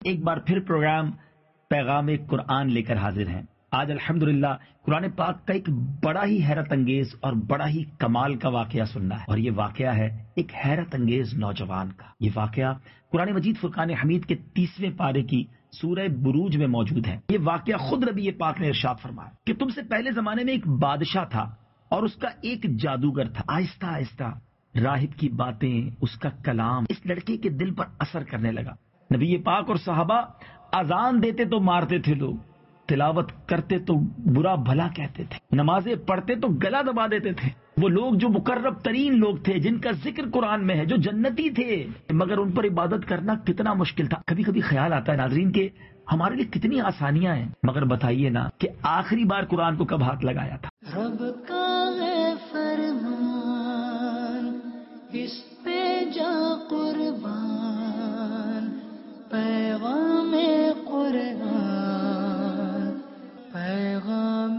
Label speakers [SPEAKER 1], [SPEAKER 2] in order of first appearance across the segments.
[SPEAKER 1] ایک بار پھر پروگرام پیغام قرآن لے کر حاضر ہیں۔ آج الحمدللہ قرآن پاک کا ایک بڑا ہی حیرت انگیز اور بڑا ہی کمال کا واقعہ سننا ہے، اور یہ واقعہ ہے ایک حیرت انگیز نوجوان کا۔ یہ واقعہ قرآن مجید فرقان حمید کے 30ویں پارے کی سورہ بروج میں موجود ہے۔ یہ واقعہ خود نبی پاک نے ارشاد فرمایا کہ تم سے پہلے زمانے میں ایک بادشاہ تھا اور اس کا ایک جادوگر تھا۔ آہستہ آہستہ راہب کی باتیں، اس کا کلام اس لڑکے کے دل پر اثر کرنے لگا۔ نبی پاک اور صحابہ اذان دیتے تو مارتے تھے لوگ، تلاوت کرتے تو برا بھلا کہتے تھے، نمازیں پڑھتے تو گلا دبا دیتے تھے۔ وہ لوگ جو مقرب ترین لوگ تھے، جن کا ذکر قرآن میں ہے، جو جنتی تھے، مگر ان پر عبادت کرنا کتنا مشکل تھا۔ کبھی کبھی خیال آتا ہے ناظرین کہ ہمارے لیے کتنی آسانیاں ہیں، مگر بتائیے نا کہ آخری بار قرآن کو کب ہاتھ لگایا تھا؟
[SPEAKER 2] رب کا ہے فرمان، اس پہ جا قربان، پیغام قرآن، پیغام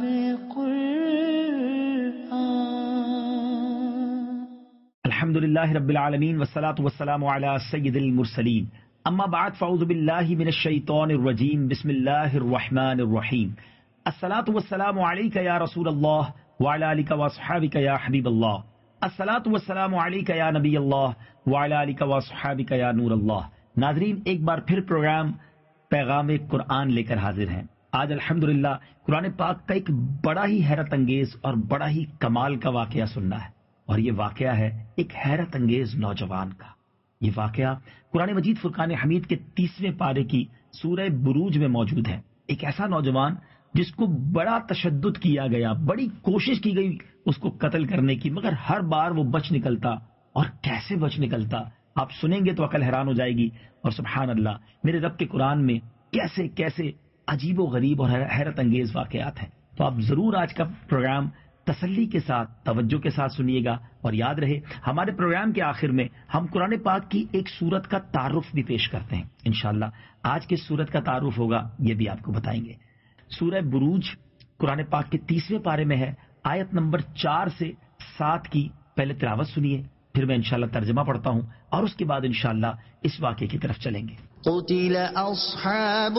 [SPEAKER 2] قرآن۔
[SPEAKER 1] الحمدللہ رب العالمین والصلاة والسلام علی سید المرسلین، اما بعد فاعوذ باللہ من الشیطان الرجیم، بسم اللہ الرحمن الرحیم۔ الصلاة والسلام علیک یا رسول اللہ وعلی آلک واصحابک یا حبیب اللہ، الصلاة والسلام علیک یا نبی اللہ وعلی آلک واصحابک یا نور اللہ۔ ناظرین، ایک بار پھر پروگرام پیغام قرآن لے کر حاضر ہیں۔ آج الحمدللہ قرآن پاک کا ایک بڑا ہی حیرت انگیز اور بڑا ہی کمال کا واقعہ سننا ہے، اور یہ واقعہ ہے ایک حیرت انگیز نوجوان کا۔ یہ واقعہ قرآن مجید فرقان حمید کے 30ویں پارے کی سورہ بروج میں موجود ہے۔ ایک ایسا نوجوان جس کو بڑا تشدد کیا گیا، بڑی کوشش کی گئی اس کو قتل کرنے کی، مگر ہر بار وہ بچ نکلتا۔ اور کیسے بچ نکلتا آپ سنیں گے تو عقل حیران ہو جائے گی۔ اور سبحان اللہ، میرے رب کے قرآن میں کیسے کیسے عجیب و غریب اور حیرت انگیز واقعات ہیں۔ تو آپ ضرور آج کا پروگرام تسلی کے ساتھ، توجہ کے ساتھ سنیے گا، اور یاد رہے ہمارے پروگرام کے آخر میں ہم قرآن پاک کی ایک سورت کا تعارف بھی پیش کرتے ہیں۔ انشاءاللہ آج کس سورت کا تعارف ہوگا یہ بھی آپ کو بتائیں گے۔ سورہ بروج قرآن پاک کے 30ویں پارے میں ہے، آیت نمبر 4 سے 7 کی پہلے تلاوت سنیے، پھر میں انشاءاللہ ترجمہ پڑھتا ہوں، اور اس کے بعد انشاءاللہ اس واقعے کی طرف چلیں گے۔
[SPEAKER 2] قتل اصحاب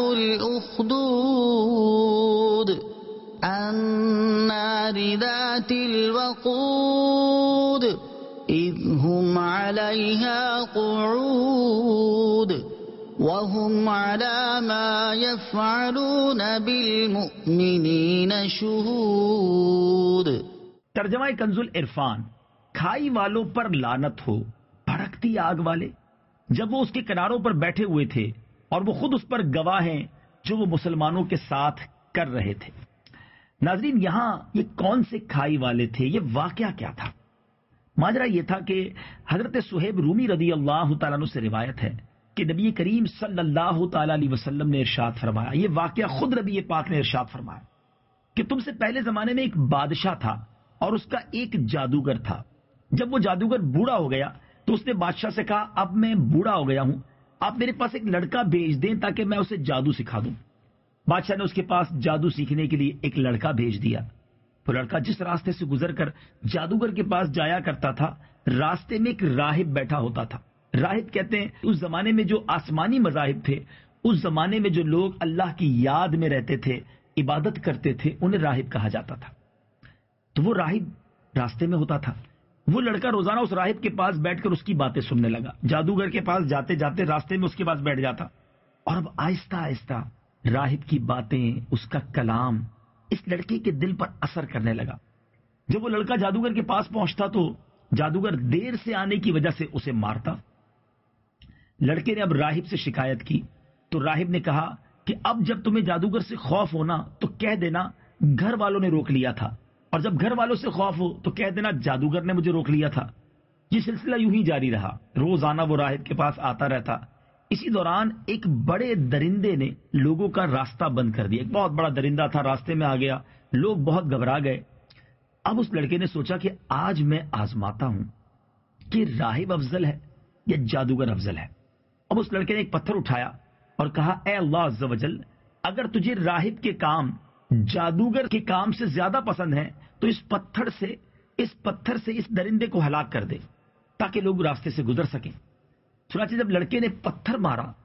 [SPEAKER 2] الاخدود النار ذات الوقود اذ هم عليها قعود وهم على ما يفعلون بالمؤمنين شهود۔
[SPEAKER 1] ترجمہ کنز العرفان۔ کھائی والوں پر لعنت ہو، بھڑکتی آگ والے، جب وہ اس کے کناروں پر بیٹھے ہوئے تھے اور وہ خود اس پر گواہ ہیں جو وہ مسلمانوں کے ساتھ کر رہے تھے۔ ناظرین، یہاں یہ کون سے کھائی والے تھے؟ یہ واقعہ کیا تھا؟ ماجرا یہ تھا کہ حضرت صہیب رومی رضی اللہ تعالیٰ عنہ سے روایت ہے کہ نبی کریم صلی اللہ تعالیٰ علیہ وسلم نے ارشاد فرمایا، یہ واقعہ خود نبی پاک نے ارشاد فرمایا کہ تم سے پہلے زمانے میں ایک بادشاہ تھا اور اس کا ایک جادوگر تھا۔ جب وہ جادوگر بوڑھا ہو گیا تو اس نے بادشاہ سے کہا، اب میں بوڑھا ہو گیا ہوں، آپ میرے پاس ایک لڑکا بھیج دیں تاکہ میں اسے جادو سکھا دوں۔ بادشاہ نے اس کے پاس جادو سیکھنے کے لیے ایک لڑکا بھیج دیا۔ وہ لڑکا جس راستے سے گزر کر جادوگر کے پاس جایا کرتا تھا، راستے میں ایک راہب بیٹھا ہوتا تھا۔ راہب کہتے ہیں اس زمانے میں جو آسمانی مذاہب تھے، اس زمانے میں جو لوگ اللہ کی یاد میں رہتے تھے، عبادت کرتے تھے، انہیں راہب کہا جاتا تھا۔ تو وہ راہب راستے میں ہوتا تھا۔ وہ لڑکا روزانہ اس راہب کے پاس بیٹھ کر اس کی باتیں سننے لگا۔ جادوگر کے پاس جاتے جاتے راستے میں اس کے پاس بیٹھ جاتا، اور اب آہستہ آہستہ راہب کی باتیں، اس کا کلام اس لڑکے کے دل پر اثر کرنے لگا۔ جب وہ لڑکا جادوگر کے پاس پہنچتا تو جادوگر دیر سے آنے کی وجہ سے اسے مارتا۔ لڑکے نے اب راہب سے شکایت کی تو راہب نے کہا کہ اب جب تمہیں جادوگر سے خوف ہونا تو کہہ دینا گھر والوں نے روک لیا تھا، اور جب گھر والوں سے خوف ہو تو کہہ دینا جادوگر نے مجھے روک لیا تھا۔ یہ سلسلہ یوں ہی جاری رہا، روزانہ وہ راہب کے پاس آتا رہتا۔ اسی دوران ایک بڑے درندے نے لوگوں کا راستہ بند کر دیا۔ ایک بہت بڑا درندہ تھا، راستے میں آ گیا، لوگ بہت گھبرا گئے۔ اب اس لڑکے نے سوچا کہ آج میں آزماتا ہوں کہ راہب افضل ہے یا جادوگر افضل ہے۔ اب اس لڑکے نے ایک پتھر اٹھایا اور کہا، اے اللہ عز و جل، اگر تجھے راہب کے کام جادوگر کے کام سے زیادہ پسند ہیں تو اس پتھر سے اس درندے کو ہلاک کر دے تاکہ لوگ راستے سے گزر سکیں۔ چنانچہ جب لڑکے نے پتھر مارا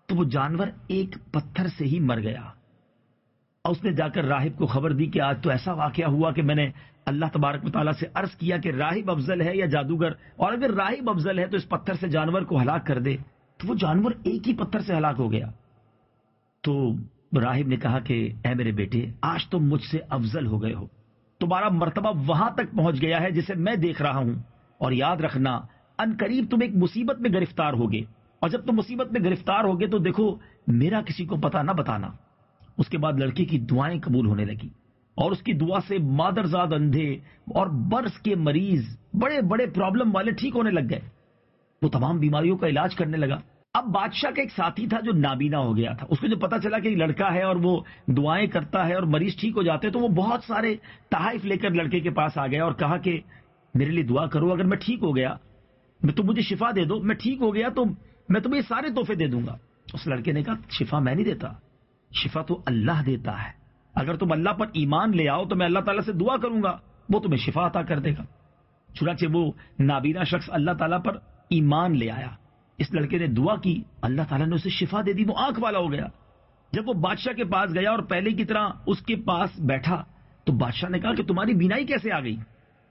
[SPEAKER 1] تو وہ جانور ایک پتھر سے ہی مر گیا. اور اس نے جا کر راہب کو خبر دی کہ آج تو ایسا واقعہ ہوا کہ میں نے اللہ تبارک و تعالیٰ سے عرض کیا کہ راہب افضل ہے یا جادوگر, اور اگر راہب افضل ہے تو اس پتھر سے جانور کو ہلاک کر دے. تو وہ جانور ایک ہی پتھر سے ہلاک ہو گیا. تو راہب نے کہا کہ اے میرے بیٹے, آج تم مجھ سے افضل ہو گئے ہو, تمہارا مرتبہ وہاں تک پہنچ گیا ہے جسے میں دیکھ رہا ہوں, اور یاد رکھنا ان قریب تم ایک مصیبت میں گرفتار ہوگے, اور جب تم مصیبت میں گرفتار ہوگے تو دیکھو میرا کسی کو پتہ نہ بتانا. اس کے بعد لڑکے کی دعائیں قبول ہونے لگی, اور اس کی دعا سے مادرزاد اندھے اور برس کے مریض, بڑے بڑے پرابلم والے ٹھیک ہونے لگ گئے. وہ تمام بیماریوں کا علاج کرنے لگا. اب بادشاہ کا ایک ساتھی تھا جو نابینا ہو گیا تھا. اس کو جو پتا چلا کہ یہ لڑکا ہے اور وہ دعائیں کرتا ہے اور مریض ٹھیک ہو جاتے, تو وہ بہت سارے تحائف لے کر لڑکے کے پاس آ گیا اور کہا کہ میرے لیے دعا کرو, اگر میں ٹھیک ہو گیا تو مجھے شفا دے دو, میں ٹھیک ہو گیا تو میں تمہیں یہ سارے تحفے دے دوں گا. اس لڑکے نے کہا شفا میں نہیں دیتا, شفا تو اللہ دیتا ہے. اگر تم اللہ پر ایمان لے آؤ تو میں اللہ تعالیٰ سے دعا کروں گا, وہ تمہیں شفا عطا کر دے گا. چنانچہ وہ نابینا شخص اللہ تعالیٰ پر ایمان لے آیا. اس لڑکے نے دعا کی, اللہ تعالیٰ نے اسے شفا دے دی, وہ آنکھ والا ہو گیا. جب وہ بادشاہ کے پاس گیا اور پہلے کی طرح اس کے پاس بیٹھا تو بادشاہ نے کہا کہ تمہاری بینائی کیسے آ گئی؟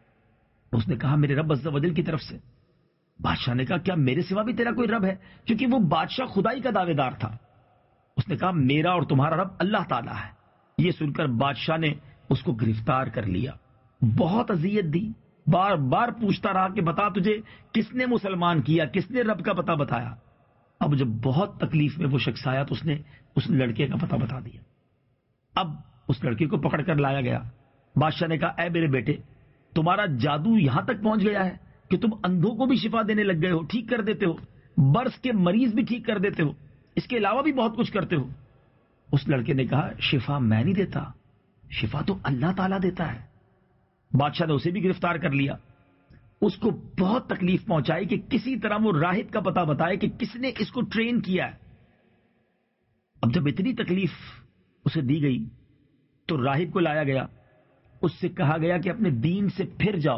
[SPEAKER 1] اس نے کہا میرے رب عز و جل کی طرف سے. بادشاہ نے کہا کیا میرے سوا بھی تیرا کوئی رب ہے؟ کیونکہ وہ بادشاہ خدائی کا دعوے دار تھا. اس نے کہا میرا اور تمہارا رب اللہ تعالیٰ ہے. یہ سن کر بادشاہ نے اس کو گرفتار کر لیا, بہت اذیت دی, بار بار پوچھتا رہا کہ بتا تجھے کس نے مسلمان کیا, کس نے رب کا پتہ بتایا. اب جب بہت تکلیف میں وہ شخص آیا تو اس نے اس لڑکے کا پتہ بتا دیا. اب اس لڑکے کو پکڑ کر لایا گیا. بادشاہ نے کہا اے میرے بیٹے, تمہارا جادو یہاں تک پہنچ گیا ہے کہ تم اندھوں کو بھی شفا دینے لگ گئے ہو, ٹھیک کر دیتے ہو, برس کے مریض بھی ٹھیک کر دیتے ہو, اس کے علاوہ بھی بہت کچھ کرتے ہو. اس لڑکے نے کہا شفا میں نہیں دیتا, شفا تو اللہ تعالیٰ دیتا ہے. بادشاہ نے اسے بھی گرفتار کر لیا. اس کو بہت تکلیف پہنچائی کہ کسی طرح وہ راہب کا پتہ بتائے کہ کس نے اس کو ٹرین کیا ہے. اب جب اتنی تکلیف اسے دی گئی تو راہب کو لایا گیا. اس سے کہا گیا کہ اپنے دین سے پھر جاؤ.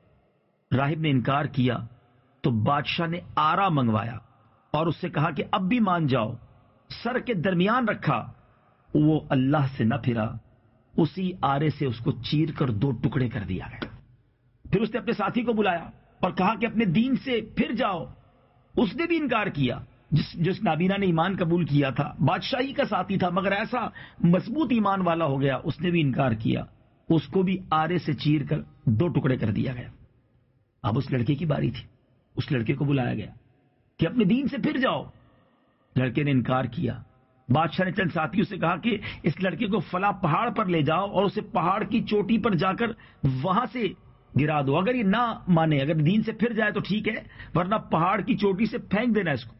[SPEAKER 1] راہب نے انکار کیا تو بادشاہ نے آرا منگوایا اور اس سے کہا کہ اب بھی مان جاؤ. سر کے درمیان رکھا, وہ اللہ سے نہ پھرا. اسی آرے سے اس کو چیر کر 2 ٹکڑے کر دیا گیا. پھر اس نے اپنے ساتھی کو بلایا اور کہا کہ اپنے دین سے پھر جاؤ. اس نے بھی انکار کیا. جس نابینا نے ایمان قبول کیا تھا, بادشاہی کا ساتھی تھا مگر ایسا مضبوط ایمان والا ہو گیا, اس نے بھی انکار کیا. اس کو بھی آرے سے چیر کر 2 ٹکڑے کر دیا گیا. اب اس لڑکے کی باری تھی. اس لڑکے کو بلایا گیا کہ اپنے دین سے پھر جاؤ. لڑکے نے انکار کیا. بادشاہ نے چند ساتھیوں سے کہا کہ اس لڑکے کو فلاں پہاڑ پر لے جاؤ اور اسے پہاڑ کی چوٹی پر جا کر وہاں سے گرا دو. اگر یہ نہ مانے, اگر دین سے پھر جائے تو ٹھیک ہے, ورنہ پہاڑ کی چوٹی سے پھینک دینا اس کو.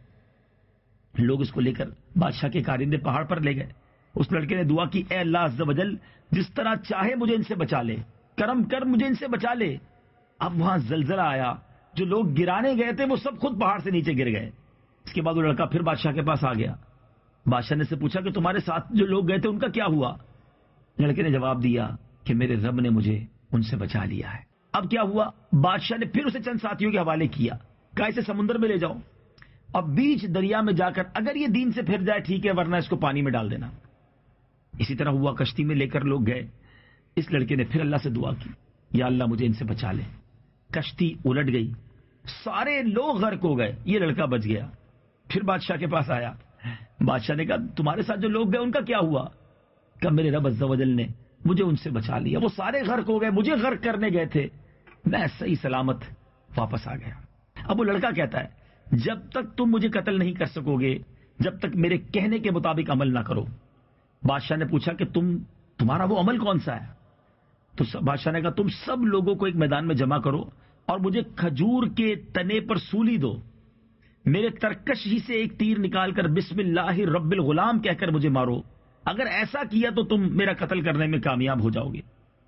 [SPEAKER 1] لوگ اس کو لے کر بادشاہ کے کارندے پہاڑ پر لے گئے. اس لڑکے نے دعا کی اے اللہ عز و جل, جس طرح چاہے مجھے ان سے بچا لے, کرم کر مجھے ان سے بچا لے. اب وہاں زلزلہ آیا. جو لوگ گرانے گئے تھے وہ سب خود پہاڑ سے نیچے گر گئے. اس کے بعد وہ لڑکا پھر بادشاہ کے پاس آ گیا. بادشاہ نے سے پوچھا کہ تمہارے ساتھ جو لوگ گئے تھے ان کا کیا ہوا؟ لڑکے نے جواب دیا کہ میرے رب نے مجھے ان سے بچا لیا ہے. اب کیا ہوا؟ بادشاہ نے پھر اسے چند ساتھیوں کے حوالے کیا, کہا اسے سمندر میں لے جاؤ اور بیچ دریا میں جا کر اگر یہ دین سے پھر جائے ٹھیک ہے, ورنہ اس کو پانی میں ڈال دینا. اسی طرح ہوا. کشتی میں لے کر لوگ گئے. اس لڑکے نے پھر اللہ سے دعا کی یا اللہ مجھے ان سے بچا لے. کشتی الٹ گئی, سارے لوگ غرق ہو گئے, یہ لڑکا بچ گیا. پھر بادشاہ کے پاس آیا. بادشاہ نے کہا تمہارے ساتھ جو لوگ گئے ان کا کیا ہوا؟ کہ میرے رب عز و جل نے مجھے ان سے بچا لیا. وہ سارے غرق ہو گئے, مجھے غرق کرنے گئے تھے, میں صحیح سلامت واپس آ گیا. اب وہ لڑکا کہتا ہے جب تک تم مجھے قتل نہیں کر سکو گے, جب تک میرے کہنے کے مطابق عمل نہ کرو. بادشاہ نے پوچھا کہ تمہارا وہ عمل کون سا ہے؟ تو بادشاہ نے کہا تم سب لوگوں کو ایک میدان میں جمع کرو اور مجھے کھجور کے تنے پر سولی دو. میرے ترکش ہی سے ایک تیر نکال کر بسم اللہ رب الغلام کہہ کر مجھے مارو. اگر ایسا کیا تو تم میرا قتل کرنے میں کامیاب ہو جاؤ گے.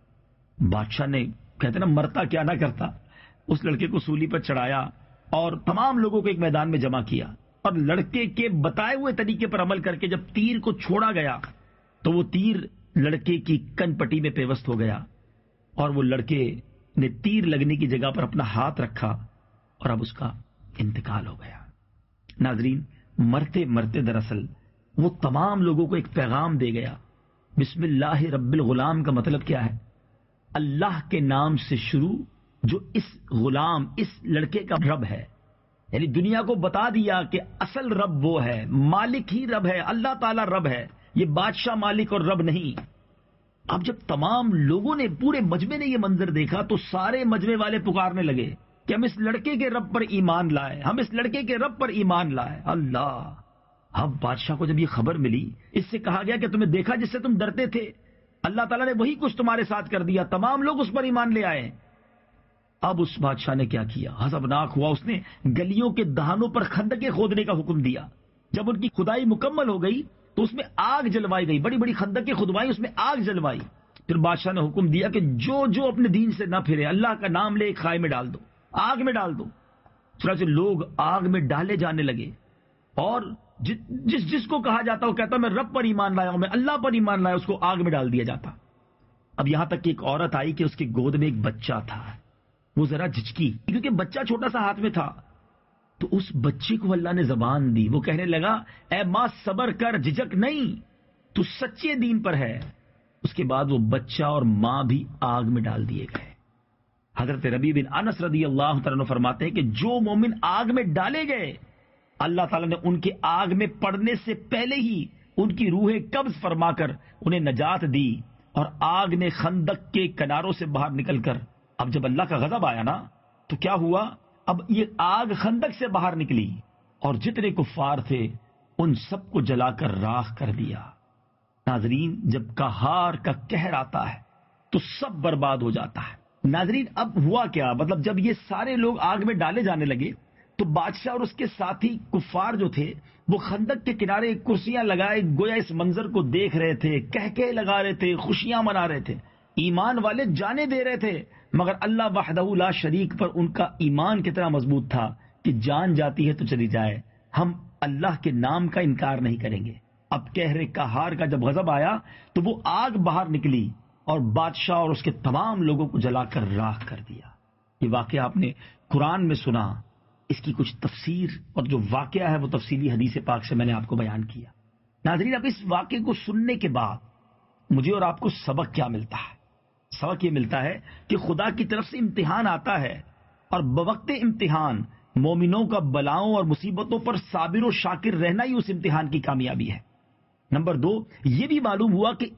[SPEAKER 1] بادشاہ نے کہتے نا مرتا کیا نہ کرتا, اس لڑکے کو سولی پر چڑھایا اور تمام لوگوں کو ایک میدان میں جمع کیا. اور لڑکے کے بتائے ہوئے طریقے پر عمل کر کے جب تیر کو چھوڑا گیا تو وہ تیر لڑکے کی کن پٹی میں پیوست ہو گیا اور وہ لڑکے نے تیر لگنے کی جگہ پر اپنا ہاتھ رکھا اور اب اس کا انتقال ہو گیا. ناظرین, مرتے مرتے دراصل وہ تمام لوگوں کو ایک پیغام دے گیا. بسم اللہ رب الغلام کا مطلب کیا ہے؟ اللہ کے نام سے شروع جو اس غلام، اس لڑکے کا رب ہے. یعنی دنیا کو بتا دیا کہ اصل رب وہ ہے، مالک ہی رب ہے، اللہ تعالیٰ رب ہے، یہ بادشاہ مالک اور رب نہیں. اب جب تمام لوگوں نے، پورے مجمع نے یہ منظر دیکھا تو سارے مجمع والے پکارنے لگے کہ ہم اس لڑکے کے رب پر ایمان لائے، ہم اس لڑکے کے رب پر ایمان لائے. اللہ! اب بادشاہ کو جب یہ خبر ملی، اس سے کہا گیا کہ تمہیں دیکھا جس سے تم ڈرتے تھے، اللہ تعالیٰ نے وہی کچھ تمہارے ساتھ کر دیا، تمام لوگ اس پر ایمان لے آئے. اب اس بادشاہ نے کیا کیا؟ حسبناک ہوا، اس نے گلیوں کے دہانوں پر خندقیں کھودنے کا حکم دیا. جب ان کی کھدائی مکمل ہو گئی تو اس میں آگ جلوائی گئی، بڑی بڑی خندقیں کھدوائی، اس میں آگ جلوائی. پھر بادشاہ نے حکم دیا کہ جو جو اپنے دین سے نہ پھرے اللہ کا نام لے ایک خائے میں ڈال دو، آگ میں ڈال دو. چنانچہ لوگ آگ میں ڈالے جانے لگے اور جس کو کہا جاتا وہ کہتا میں رب پر ایمان لایا ہوں، میں اللہ پر ایمان لایا، اس کو آگ میں ڈال دیا جاتا. اب یہاں تک کہ ایک عورت آئی کہ اس کی گود میں ایک بچہ تھا. وہ ذرا جھجکی کیونکہ بچہ چھوٹا سا ہاتھ میں تھا. تو اس بچے کو اللہ نے زبان دی. وہ کہنے لگا اے ماں صبر کر، جھجک نہیں، تو سچے دین پر ہے. اس کے بعد وہ بچہ اور ماں بھی آگ میں ڈال دیے گئے. حضرت ربیع بن انس رضی اللہ تعالیٰ عنہ فرماتے ہیں کہ جو مومن آگ میں ڈالے گئے اللہ تعالیٰ نے ان کے آگ میں پڑنے سے پہلے ہی ان کی روحیں قبض فرما کر انہیں نجات دی. اور آگ نے خندق کے کناروں سے باہر نکل کر، اب جب اللہ کا غضب آیا نا تو کیا ہوا؟ اب یہ آگ خندق سے باہر نکلی اور جتنے کفار تھے ان سب کو جلا کر راکھ کر دیا. ناظرین، جب قہار کا قہر آتا ہے تو سب برباد ہو جاتا ہے. ناظرین، اب ہوا کیا؟ مطلب جب یہ سارے لوگ آگ میں ڈالے جانے لگے تو بادشاہ اور اس کے ساتھی کفار جو تھے وہ خندق کے کنارے کرسیاں لگائے گویا اس منظر کو دیکھ رہے تھے، کہکہے لگا رہے تھے، خوشیاں منا رہے تھے. ایمان والے جانے دے رہے تھے، مگر اللہ وحدہ لا شریک پر ان کا ایمان کتنا مضبوط تھا کہ جان جاتی ہے تو چلی جائے، ہم اللہ کے نام کا انکار نہیں کریں گے. اب قہر قہار کا جب غضب آیا تو وہ آگ باہر نکلی اور بادشاہ اور اس کے تمام لوگوں کو جلا کر راکھ کر دیا. یہ واقعہ آپ نے قرآن میں سنا، اس کی کچھ تفسیر اور جو واقعہ ہے وہ تفصیلی حدیث پاک سے میں نے آپ کو بیان کیا. ناظرین، اب اس واقعے کو سننے کے بعد مجھے اور آپ کو سبق کیا ملتا ہے؟ سبق یہ ملتا ہے کہ خدا کی طرف سے امتحان آتا ہے اور بوقت امتحان مومنوں کا بلاؤں اور مصیبتوں پر صابر و شاکر رہنا ہی اس امتحان کی کامیابی ہے. نمبر 2، یہ بھی معلوم ہوا کہ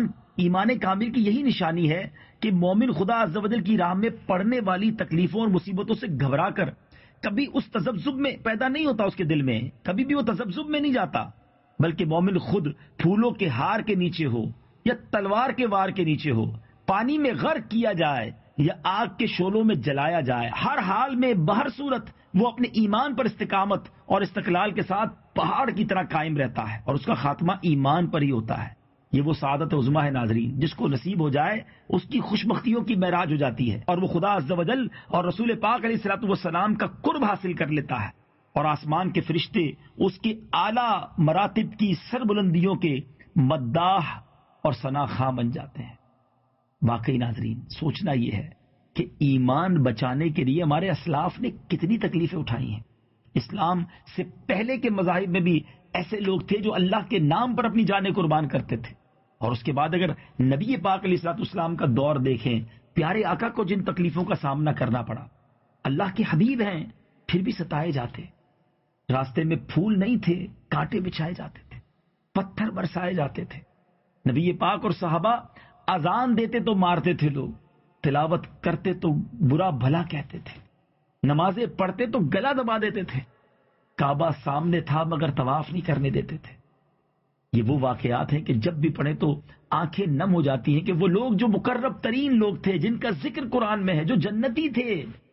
[SPEAKER 1] ایمان کامل کی یہی نشانی ہے کہ مومن خدا عز و جل کی راہ میں پڑنے والی تکلیفوں اور مصیبتوں سے گھبرا کر کبھی اس تذبذب میں پیدا نہیں ہوتا، اس کے دل میں کبھی بھی وہ تذبذب میں نہیں جاتا، بلکہ مومن خود پھولوں کے ہار کے نیچے ہو یا تلوار کے وار کے نیچے ہو، پانی میں غرق کیا جائے یا آگ کے شعلوں میں جلایا جائے، ہر حال میں بہر صورت وہ اپنے ایمان پر استقامت اور استقلال کے ساتھ پہاڑ کی طرح قائم رہتا ہے اور اس کا خاتمہ ایمان پر ہی ہوتا ہے. یہ وہ سعادت عظمیٰ ہے ناظرین، جس کو نصیب ہو جائے اس کی خوش بختیوں کی معراج ہو جاتی ہے اور وہ خدا عز و جل اور رسول پاک علیہ الصلوۃ والسلام کا قرب حاصل کر لیتا ہے اور آسمان کے فرشتے اس کے اعلیٰ مراتب کی سربلندیوں کے مداح اور ثناخواں بن جاتے ہیں. واقعی ناظرین، سوچنا یہ ہے کہ ایمان بچانے کے لیے ہمارے اسلاف نے کتنی تکلیفیں اٹھائی ہیں. اسلام سے پہلے کے مذاہب میں بھی ایسے لوگ تھے جو اللہ کے نام پر اپنی جانیں قربان کرتے تھے، اور اس کے بعد اگر نبی پاک علیہ الصلوۃ والسلام کا دور دیکھیں، پیارے آقا کو جن تکلیفوں کا سامنا کرنا پڑا، اللہ کے حبیب ہیں پھر بھی ستائے جاتے، راستے میں پھول نہیں تھے، کانٹے بچھائے جاتے تھے، پتھر برسائے جاتے تھے. نبی پاک اور صحابہ اذان دیتے تو مارتے تھے لوگ، تلاوت کرتے تو برا بھلا کہتے تھے، نمازیں پڑھتے تو گلا دبا دیتے تھے، کعبہ سامنے تھا مگر طواف نہیں کرنے دیتے تھے. یہ وہ واقعات ہیں کہ جب بھی پڑھیں تو آنکھیں نم ہو جاتی ہیں کہ وہ لوگ جو مقرب ترین لوگ تھے، جن کا ذکر قرآن میں ہے، جو جنتی تھے،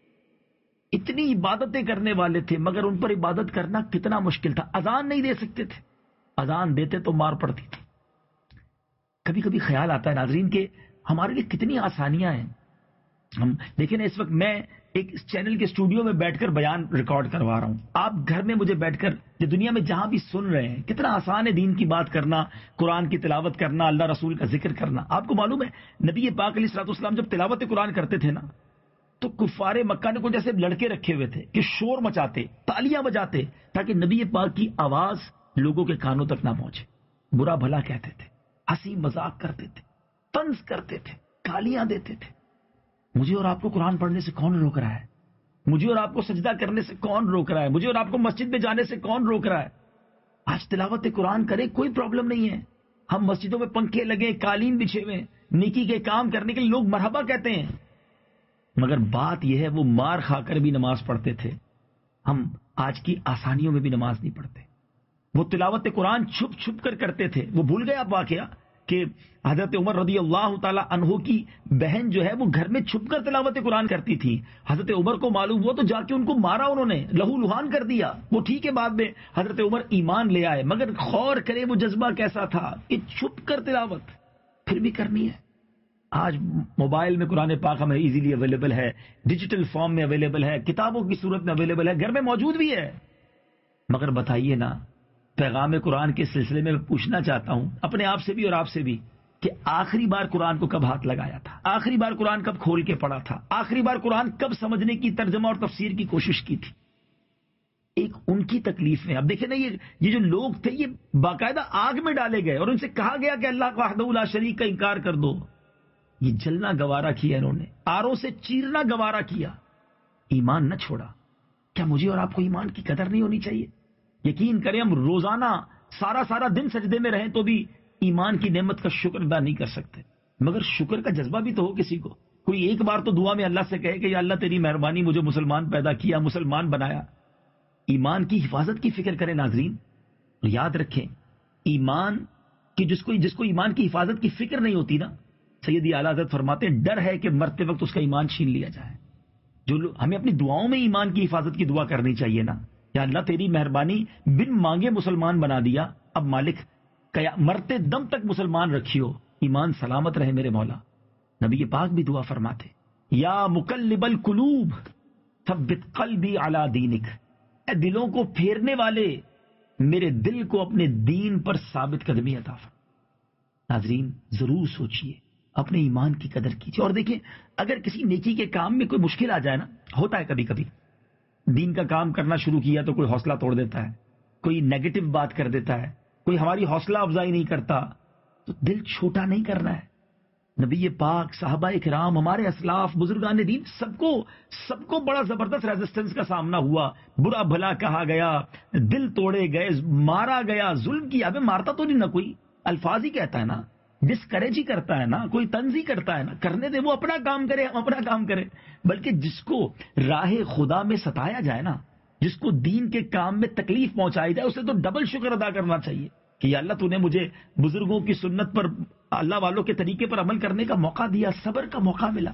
[SPEAKER 1] اتنی عبادتیں کرنے والے تھے، مگر ان پر عبادت کرنا کتنا مشکل تھا. اذان نہیں دے سکتے تھے، اذان دیتے تو مار پڑتی تھی. کبھی کبھی خیال آتا ہے ناظرین کہ ہمارے لیے کتنی آسانیاں ہیں. ہم دیکھیں نا، اس وقت میں ایک چینل کے اسٹوڈیو میں بیٹھ کر بیان ریکارڈ کروا رہا ہوں، آپ گھر میں مجھے بیٹھ کر یہ دنیا میں جہاں بھی سن رہے ہیں. کتنا آسان ہے دین کی بات کرنا، قرآن کی تلاوت کرنا، اللہ رسول کا ذکر کرنا. آپ کو معلوم ہے نبی پاک علیہ الصلوۃ والسلام جب تلاوت قرآن کرتے تھے نا تو کفار مکہ نے کو جیسے لڑکے رکھے ہوئے تھے کہ شور مچاتے، تالیاں بجاتے تاکہ نبی پاک کی آواز لوگوں کے کانوں تک نہ پہنچے. برا بھلا کہتے تھے، ہنسی مذاق کرتے تھے، طنز کرتے تھے، گالیاں دیتے تھے. مجھے اور آپ کو قرآن پڑھنے سے کون روک رہا ہے؟ مجھے اور آپ کو سجدہ کرنے سے کون روک رہا ہے؟ مجھے اور آپ کو مسجد میں جانے سے کون روک رہا ہے؟ آج تلاوت قرآن کریں، کوئی پرابلم نہیں ہے. ہم مسجدوں میں پنکھے لگے، قالین بچھے ہوئے، نیکی کے کام کرنے کے لیے لوگ مرحبا کہتے ہیں. مگر بات یہ ہے وہ مار کھا کر بھی نماز پڑھتے تھے. ہم آج کی آسانیوں میں بھی نماز نہیں پڑھتے. وہ تلاوت قرآن چھپ چھپ کر کرتے تھے. وہ بھول گئے آپ واقعہ کہ حضرت عمر رضی اللہ تعالی عنہ کی بہن جو ہے وہ گھر میں چھپ کر تلاوت قرآن کرتی تھی. حضرت عمر کو معلوم ہوا تو جا کے ان کو مارا، انہوں نے لہو لہان کر دیا. وہ ٹھیک ہے بعد میں حضرت عمر ایمان لے آئے، مگر غور کرے وہ جذبہ کیسا تھا کہ چھپ کر تلاوت پھر بھی کرنی ہے. آج موبائل میں قرآن پاک ہمیں ایزیلی اویلیبل ہے، ڈیجیٹل فارم میں اویلیبل ہے، کتابوں کی صورت میں اویلیبل ہے، گھر میں موجود بھی ہے. مگر بتائیے نا، پیغام قرآن کے سلسلے میں پوچھنا چاہتا ہوں اپنے آپ سے بھی اور آپ سے بھی کہ آخری بار قرآن کو کب ہاتھ لگایا تھا؟ آخری بار قرآن کب کھول کے پڑھا تھا؟ آخری بار قرآن کب سمجھنے کی، ترجمہ اور تفسیر کی کوشش کی تھی؟ ایک ان کی تکلیف میں اب دیکھیں نا، یہ جو لوگ تھے یہ باقاعدہ آگ میں ڈالے گئے اور ان سے کہا گیا کہ اللہ وحدہ لا شریک کا انکار کر دو. یہ جلنا گوارا کیا انہوں نے، آروں سے چیرنا گوارا کیا، ایمان نہ چھوڑا. کیا مجھے اور آپ کو ایمان کی قدر نہیں ہونی چاہیے؟ یقین کریں ہم روزانہ سارا دن سجدے میں رہیں تو بھی ایمان کی نعمت کا شکر ادا نہیں کر سکتے. مگر شکر کا جذبہ بھی تو ہو کسی کو. کوئی ایک بار تو دعا میں اللہ سے کہے کہ یا اللہ تیری مہربانی، مجھے مسلمان پیدا کیا، مسلمان بنایا. ایمان کی حفاظت کی فکر کریں ناظرین. یاد رکھیں ایمان کی جس کو ایمان کی حفاظت کی فکر نہیں ہوتی نا، سیدی اعلیٰ حضرت فرماتے ہیں ڈر ہے کہ مرتے وقت اس کا ایمان چھین لیا جائے. ہمیں اپنی دعاؤں میں ایمان کی حفاظت کی دعا کرنی چاہیے نا. یا اللہ تیری مہربانی، بن مانگے مسلمان بنا دیا، اب مالک مرتے دم تک مسلمان رکھیو، ایمان سلامت رہے میرے مولا. نبی پاک بھی دعا فرماتے یا مقلب القلوب ثبت قلبی علی دینک، اے دلوں کو پھیرنے والے میرے دل کو اپنے دین پر ثابت قدمی عطا فرما. ناظرین ضرور سوچئے، اپنے ایمان کی قدر کیجیے. اور دیکھیں اگر کسی نیکی کے کام میں کوئی مشکل آ جائے نا، ہوتا ہے کبھی کبھی دین کا کام کرنا شروع کیا تو کوئی حوصلہ توڑ دیتا ہے، کوئی نیگیٹو بات کر دیتا ہے، کوئی ہماری حوصلہ افزائی نہیں کرتا، تو دل چھوٹا نہیں کرنا ہے. نبی پاک، صحابہ کرام، ہمارے اسلاف، بزرگان دین، سب کو بڑا زبردست ریزسٹنس کا سامنا ہوا. برا بھلا کہا گیا، دل توڑے گئے، مارا گیا، ظلم کیا. ابھی مارتا تو نہیں نا، کوئی الفاظ ہی کہتا ہے نا، ڈسکریج ہی کرتا ہے نا، کوئی طنز ہی کرتا ہے نا. کرنے دے، وہ اپنا کام کرے، ہم اپنا کام کرے. بلکہ جس کو راہ خدا میں ستایا جائے نا، جس کو دین کے کام میں تکلیف پہنچائی جائے، اسے تو ڈبل شکر ادا کرنا چاہیے کہ یا اللہ تو نے مجھے بزرگوں کی سنت پر، اللہ والوں کے طریقے پر عمل کرنے کا موقع دیا، صبر کا موقع ملا.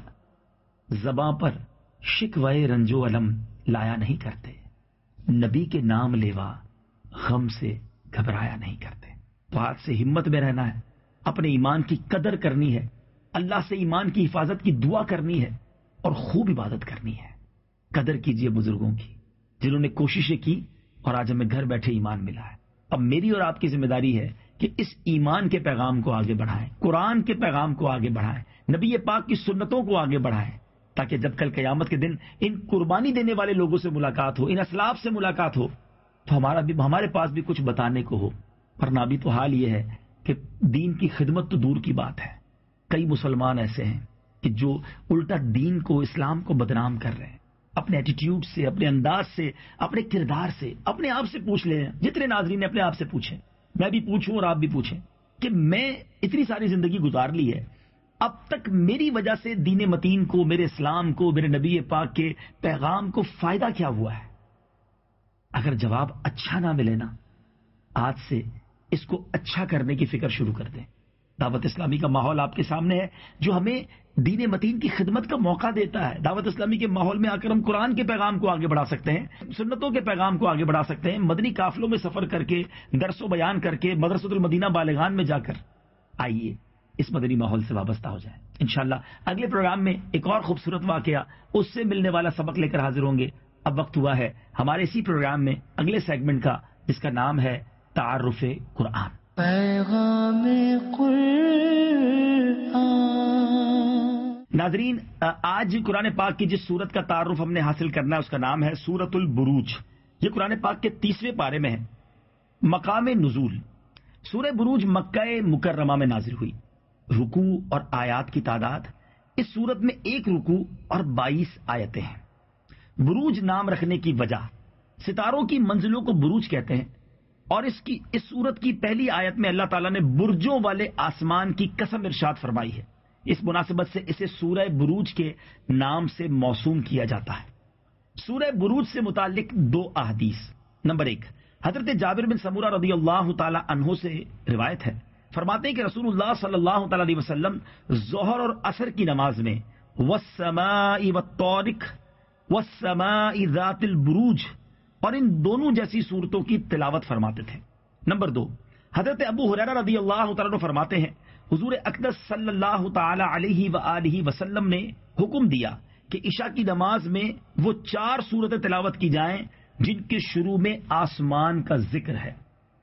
[SPEAKER 1] زباں پر شکوے رنج و علم لایا نہیں کرتے، نبی کے نام لیوا غم سے گھبرایا نہیں کرتے. تو آج سے ہمت میں رہنا ہے، اپنے ایمان کی قدر کرنی ہے، اللہ سے ایمان کی حفاظت کی دعا کرنی ہے اور خوب عبادت کرنی ہے. قدر کیجئے بزرگوں کی جنہوں نے کوششیں کی اور آج ہمیں گھر بیٹھے ایمان ملا ہے. اب میری اور آپ کی ذمہ داری ہے کہ اس ایمان کے پیغام کو آگے بڑھائیں، قرآن کے پیغام کو آگے بڑھائیں، نبی پاک کی سنتوں کو آگے بڑھائیں، تاکہ جب کل قیامت کے دن ان قربانی دینے والے لوگوں سے ملاقات ہو، ان اسلاف سے ملاقات ہو، تو ہمارے پاس بھی کچھ بتانے کو ہو. ورنہ ابھی تو حال یہ ہے کہ دین کی خدمت تو دور کی بات ہے. کئی مسلمان ایسے ہیں کہ جو الٹا دین کو، اسلام کو بدنام کر رہے ہیں، اپنے ایٹیٹیوڈ سے، اپنے انداز سے، اپنے کردار سے. اپنے آپ سے پوچھ لیں، جتنے ناظرین نے اپنے آپ سے پوچھیں، میں بھی پوچھوں اور آپ بھی پوچھیں کہ میں اتنی ساری زندگی گزار لی ہے، اب تک میری وجہ سے دین متین کو، میرے اسلام کو، میرے نبی پاک کے پیغام کو فائدہ کیا ہوا ہے؟ اگر جواب اچھا نہ ملے نا، آج سے اس کو اچھا کرنے کی فکر شروع کر دیں. دعوت اسلامی کا ماحول آپ کے سامنے ہے جو ہمیں دین متین کی خدمت کا موقع دیتا ہے. دعوت اسلامی کے ماحول میں آ کر ہم قرآن کے پیغام کو آگے بڑھا سکتے ہیں، سنتوں کے پیغام کو آگے بڑھا سکتے ہیں، مدنی قافلوں میں سفر کر کے، درس و بیان کر کے، مدرسۃ المدینہ بالغان میں جا کر. آئیے اس مدنی ماحول سے وابستہ ہو جائیں. انشاءاللہ اگلے پروگرام میں ایک اور خوبصورت واقعہ، اس سے ملنے والا سبق لے کر حاضر ہوں گے. اب وقت ہوا ہے ہمارے اسی پروگرام میں اگلے سیگمنٹ کا، جس کا نام ہے تعارف قرآن. پیغام قرآن. ناظرین، آج قرآن پاک کی جس سورت کا تعارف ہم نے حاصل کرنا ہے اس کا نام ہے سورۃ البروج۔ یہ قرآن پاک کے 30ویں پارے میں ہے۔ مقام نزول، سورہ بروج مکہ مکرمہ میں نازل ہوئی۔ رکوع اور آیات کی تعداد، اس سورت میں 1 رکوع اور 22 آیتیں ہیں۔ بروج نام رکھنے کی وجہ، ستاروں کی منزلوں کو بروج کہتے ہیں، اور اس سورت کی پہلی آیت میں اللہ تعالیٰ نے برجوں والے آسمان کی قسم ارشاد فرمائی ہے۔ اس مناسبت سے اسے سورہ بروج کے نام سے موسوم کیا جاتا ہے۔ سورہ بروج سے متعلق 2 احادیث۔ نمبر 1، حضرت جابر بن سمورہ رضی اللہ تعالی عنہ سے روایت ہے، فرماتے ہیں کہ رسول اللہ صلی اللہ تعالی علیہ وسلم ظہر اور عصر کی نماز میں والسماء والطارق والسماء ذات البروج اور ان دونوں جیسی صورتوں کی تلاوت فرماتے تھے۔ نمبر 2، حضرت ابو ہریرہ رضی اللہ تعالی عنہ فرماتے ہیں، حضور اقدس صلی اللہ تعالی علیہ وآلہ وسلم نے حکم دیا کہ عشاء کی نماز میں وہ 4 صورتیں تلاوت کی جائیں جن کے شروع میں آسمان کا ذکر ہے۔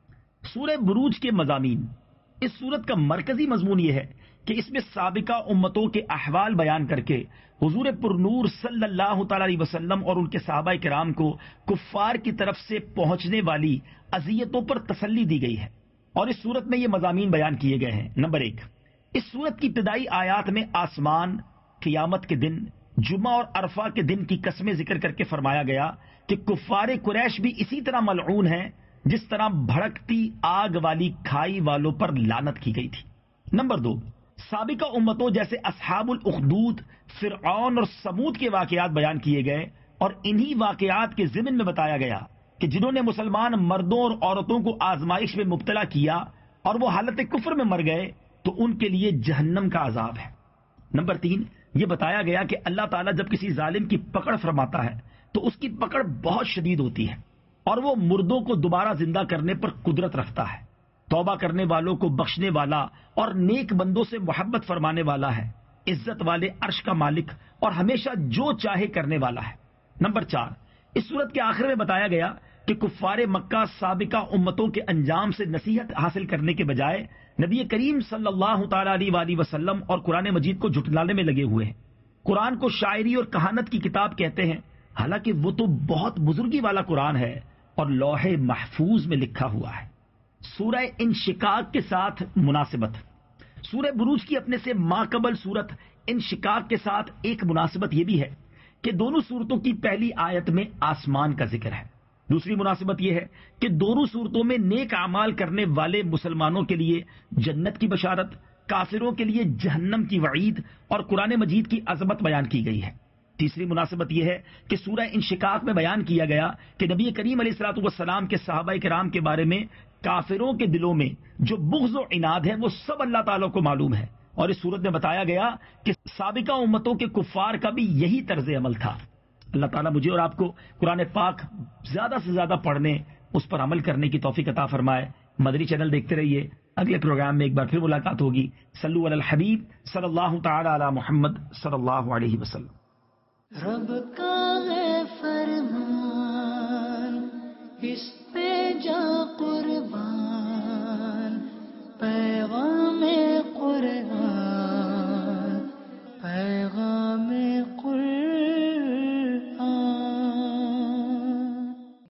[SPEAKER 1] سورہ بروج کے مضامین، اس سورت کا مرکزی مضمون یہ ہے کہ اس میں سابقہ امتوں کے احوال بیان کر کے حضور پرنور صلی اللہ تعالی علیہ وسلم اور ان کے صحابہ کرام کو کفار کی طرف سے پہنچنے والی اذیتوں پر تسلی دی گئی ہے، اور اس صورت میں یہ مضامین بیان کیے گئے ہیں۔ نمبر 1، اس صورت کی ابتدائی آیات میں آسمان، قیامت کے دن، جمعہ اور عرفہ کے دن کی قسمیں ذکر کر کے فرمایا گیا کہ کفار قریش بھی اسی طرح ملعون ہیں جس طرح بھڑکتی آگ والی کھائی والوں پر لعنت کی گئی تھی۔ نمبر 2، سابقہ امتوں جیسے اصحاب الاخدود، فرعون اور سمود کے واقعات بیان کیے گئے، اور انہی واقعات کے ضمن میں بتایا گیا کہ جنہوں نے مسلمان مردوں اور عورتوں کو آزمائش میں مبتلا کیا اور وہ حالت کفر میں مر گئے تو ان کے لیے جہنم کا عذاب ہے۔ نمبر 3، یہ بتایا گیا کہ اللہ تعالیٰ جب کسی ظالم کی پکڑ فرماتا ہے تو اس کی پکڑ بہت شدید ہوتی ہے، اور وہ مردوں کو دوبارہ زندہ کرنے پر قدرت رکھتا ہے، توبہ کرنے والوں کو بخشنے والا اور نیک بندوں سے محبت فرمانے والا ہے، عزت والے عرش کا مالک اور ہمیشہ جو چاہے کرنے والا ہے۔ نمبر 4، اس صورت کے آخر میں بتایا گیا کہ کفار مکہ سابقہ امتوں کے انجام سے نصیحت حاصل کرنے کے بجائے نبی کریم صلی اللہ تعالی علیہ وآلہ وسلم اور قرآن مجید کو جھٹلانے میں لگے ہوئے ہیں۔ قرآن کو شاعری اور کہانت کی کتاب کہتے ہیں، حالانکہ وہ تو بہت بزرگی والا قرآن ہے اور لوح محفوظ میں لکھا ہوا ہے۔ سورہ انشقاق کے ساتھ مناسبت، سورہ بروج کی اپنے سے ماقبل سورت انشقاق کے ساتھ ایک مناسبت یہ بھی ہے کہ دونوں صورتوں کی پہلی آیت میں آسمان کا ذکر ہے۔ دوسری مناسبت یہ ہے کہ دونوں صورتوں میں نیک اعمال کرنے والے مسلمانوں کے لیے جنت کی بشارت، کافروں کے لیے جہنم کی وعید اور قرآن مجید کی عظمت بیان کی گئی ہے۔ تیسری مناسبت یہ ہے کہ سورہ انشقاق میں بیان کیا گیا کہ نبی کریم علیہ الصلوۃ والسلام کے صحابہ کرام کے بارے میں کافروں کے دلوں میں جو بغض و عناد ہے وہ سب اللہ تعالیٰ کو معلوم ہے، اور اس صورت میں بتایا گیا کہ سابقہ امتوں کے کفار کا بھی یہی طرز عمل تھا۔ اللہ تعالیٰ مجھے اور آپ کو قرآن پاک زیادہ سے زیادہ پڑھنے، اس پر عمل کرنے کی توفیق عطا فرمائے۔ مدنی چینل دیکھتے رہیے، اگلے پروگرام میں ایک بار پھر ملاقات ہوگی۔ صلو علی الحبیب صلی اللہ تعالی علی محمد صلی اللہ علیہ وسلم۔
[SPEAKER 2] رب کا ہے فرمان، اس پہ جا قربان۔